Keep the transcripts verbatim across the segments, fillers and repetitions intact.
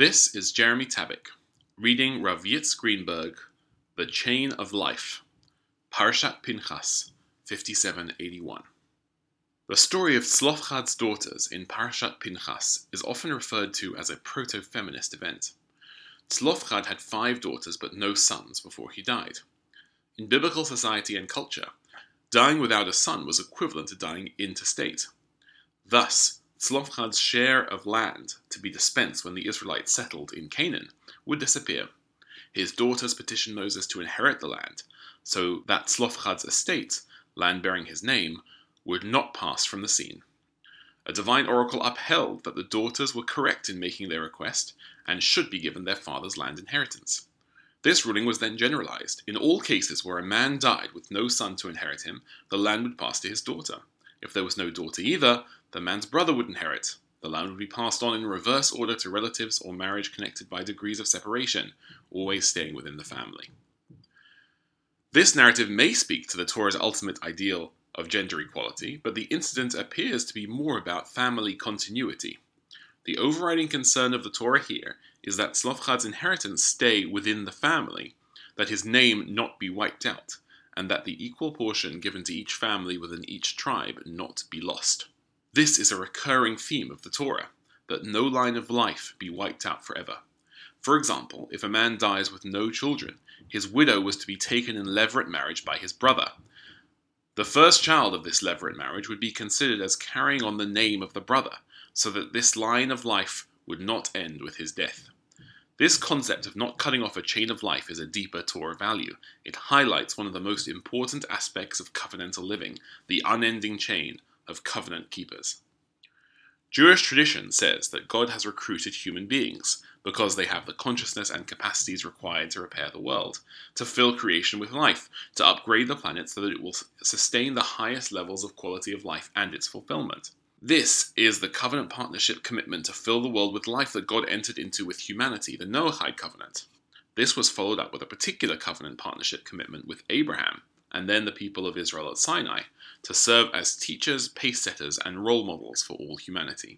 This is Jeremy Tabak, reading Rav Yitz Greenberg, The Chain of Life, Parashat Pinchas, fifty-seven eighty-one. The story of Tzlofchad's daughters in Parashat Pinchas is often referred to as a proto-feminist event. Tzlofchad had five daughters but no sons before he died. In biblical society and culture, dying without a son was equivalent to dying intestate. Thus, Tzlofchad's share of land to be dispensed when the Israelites settled in Canaan would disappear. His daughters petitioned Moses to inherit the land, so that Tzlofchad's estate, land bearing his name, would not pass from the scene. A divine oracle upheld that the daughters were correct in making their request and should be given their father's land inheritance. This ruling was then generalized. In all cases where a man died with no son to inherit him, the land would pass to his daughter. If there was no daughter either, the man's brother would inherit. The land would be passed on in reverse order to relatives or marriage connected by degrees of separation, always staying within the family. This narrative may speak to the Torah's ultimate ideal of gender equality, but the incident appears to be more about family continuity. The overriding concern of the Torah here is that Tzlofchad's inheritance stay within the family, that his name not be wiped out, and that the equal portion given to each family within each tribe not be lost. This is a recurring theme of the Torah, that no line of life be wiped out forever. For example, if a man dies with no children, his widow was to be taken in levirate marriage by his brother. The first child of this levirate marriage would be considered as carrying on the name of the brother, so that this line of life would not end with his death. This concept of not cutting off a chain of life is a deeper Torah value. It highlights one of the most important aspects of covenantal living, the unending chain of covenant keepers. Jewish tradition says that God has recruited human beings because they have the consciousness and capacities required to repair the world, to fill creation with life, to upgrade the planet so that it will sustain the highest levels of quality of life and its fulfillment. This is the covenant partnership commitment to fill the world with life that God entered into with humanity, the Noahide covenant. This was followed up with a particular covenant partnership commitment with Abraham, and then the people of Israel at Sinai, to serve as teachers, pace-setters, and role models for all humanity.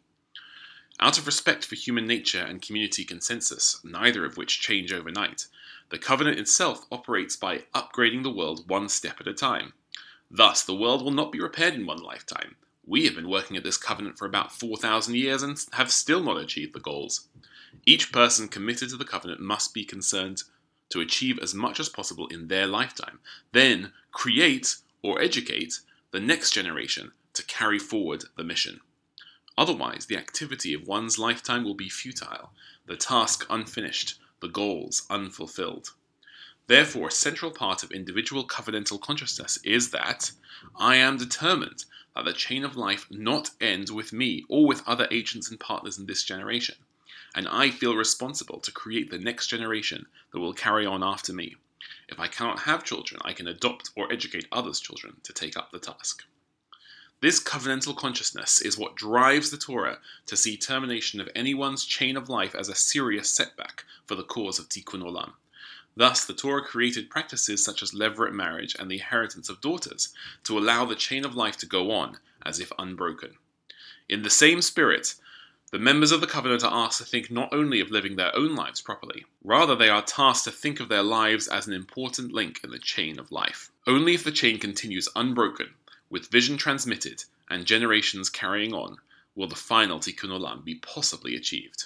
Out of respect for human nature and community consensus, neither of which change overnight, the covenant itself operates by upgrading the world one step at a time. Thus, the world will not be repaired in one lifetime. We have been working at this covenant for about four thousand years and have still not achieved the goals. Each person committed to the covenant must be concerned to achieve as much as possible in their lifetime, then create or educate the next generation to carry forward the mission. Otherwise, the activity of one's lifetime will be futile, the task unfinished, the goals unfulfilled. Therefore, a central part of individual covenantal consciousness is that I am determined that the chain of life not end with me or with other agents and partners in this generation, and I feel responsible to create the next generation that will carry on after me. If I cannot have children, I can adopt or educate others' children to take up the task. This covenantal consciousness is what drives the Torah to see termination of anyone's chain of life as a serious setback for the cause of Tikkun Olam. Thus, the Torah created practices such as levirate marriage and the inheritance of daughters to allow the chain of life to go on as if unbroken. In the same spirit, the members of the covenant are asked to think not only of living their own lives properly, rather they are tasked to think of their lives as an important link in the chain of life. Only if the chain continues unbroken, with vision transmitted and generations carrying on, will the final Tikkun Olam be possibly achieved.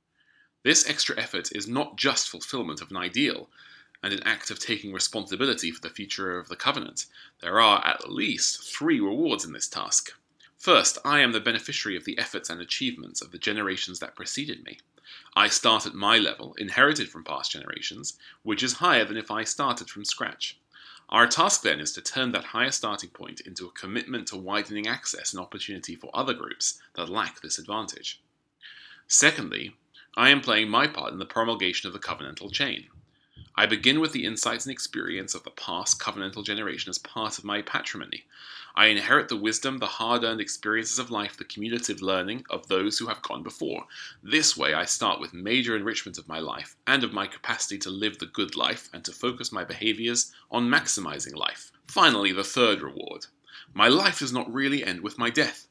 This extra effort is not just fulfillment of an ideal and an act of taking responsibility for the future of the covenant. There are at least three rewards in this task. First, I am the beneficiary of the efforts and achievements of the generations that preceded me. I start at my level, inherited from past generations, which is higher than if I started from scratch. Our task then is to turn that higher starting point into a commitment to widening access and opportunity for other groups that lack this advantage. Secondly, I am playing my part in the promulgation of the covenantal chain. I begin with the insights and experience of the past covenantal generation as part of my patrimony. I inherit the wisdom, the hard-earned experiences of life, the cumulative learning of those who have gone before. This way I start with major enrichment of my life and of my capacity to live the good life and to focus my behaviors on maximizing life. Finally, the third reward. My life does not really end with my death.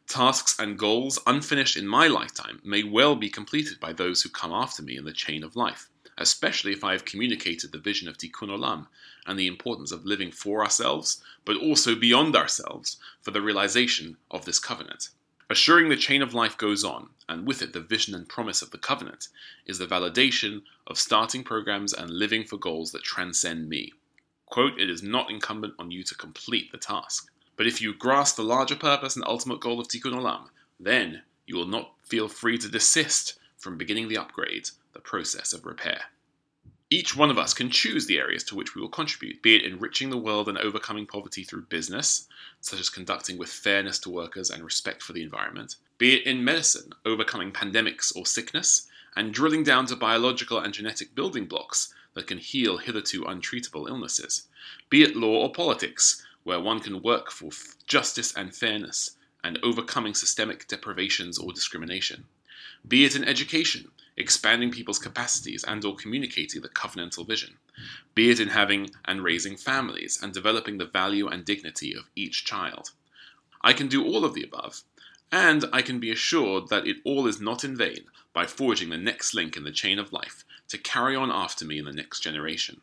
Tasks and goals unfinished in my lifetime may well be completed by those who come after me in the chain of life, especially if I have communicated the vision of Tikkun Olam and the importance of living for ourselves, but also beyond ourselves, for the realization of this covenant. Assuring the chain of life goes on, and with it the vision and promise of the covenant, is the validation of starting programs and living for goals that transcend me. Quote, it is not incumbent on you to complete the task. But if you grasp the larger purpose and ultimate goal of Tikkun Olam, then you will not feel free to desist from beginning the upgrade, the process of repair. Each one of us can choose the areas to which we will contribute, be it enriching the world and overcoming poverty through business, such as conducting with fairness to workers and respect for the environment, be it in medicine, overcoming pandemics or sickness, and drilling down to biological and genetic building blocks that can heal hitherto untreatable illnesses, be it law or politics, where one can work for justice and fairness, and overcoming systemic deprivations or discrimination. Be it in education, expanding people's capacities and or communicating the covenantal vision. Be it in having and raising families, and developing the value and dignity of each child. I can do all of the above, and I can be assured that it all is not in vain by forging the next link in the chain of life to carry on after me in the next generation.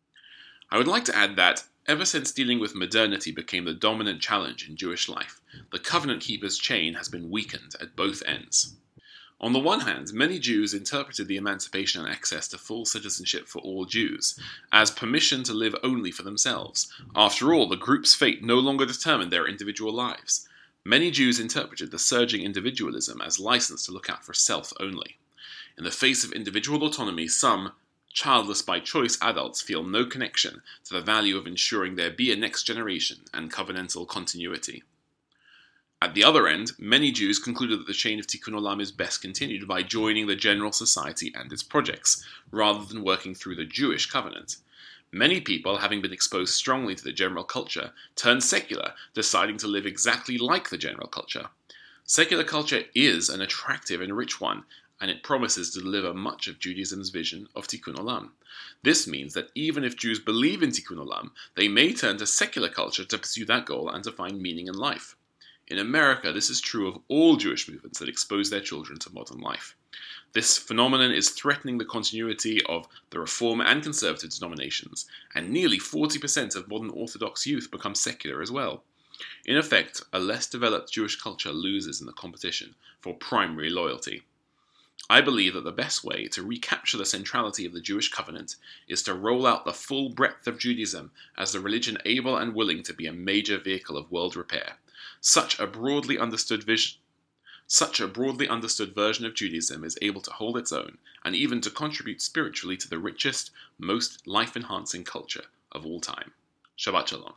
I would like to add that, ever since dealing with modernity became the dominant challenge in Jewish life, the covenant keeper's chain has been weakened at both ends. On the one hand, many Jews interpreted the emancipation and access to full citizenship for all Jews as permission to live only for themselves. After all, the group's fate no longer determined their individual lives. Many Jews interpreted the surging individualism as license to look out for self only. In the face of individual autonomy, some childless by choice adults feel no connection to the value of ensuring there be a next generation and covenantal continuity. At the other end, many Jews concluded that the chain of Tikkun Olam is best continued by joining the general society and its projects, rather than working through the Jewish covenant. Many people, having been exposed strongly to the general culture, turned secular, deciding to live exactly like the general culture. Secular culture is an attractive and rich one, and it promises to deliver much of Judaism's vision of Tikkun Olam. This means that even if Jews believe in Tikkun Olam, they may turn to secular culture to pursue that goal and to find meaning in life. In America, this is true of all Jewish movements that expose their children to modern life. This phenomenon is threatening the continuity of the Reform and Conservative denominations, and nearly forty percent of modern Orthodox youth become secular as well. In effect, a less developed Jewish culture loses in the competition for primary loyalty. I believe that the best way to recapture the centrality of the Jewish covenant is to roll out the full breadth of Judaism as the religion able and willing to be a major vehicle of world repair. Such a broadly understood vision, such a broadly understood version of Judaism is able to hold its own and even to contribute spiritually to the richest, most life-enhancing culture of all time. Shabbat Shalom.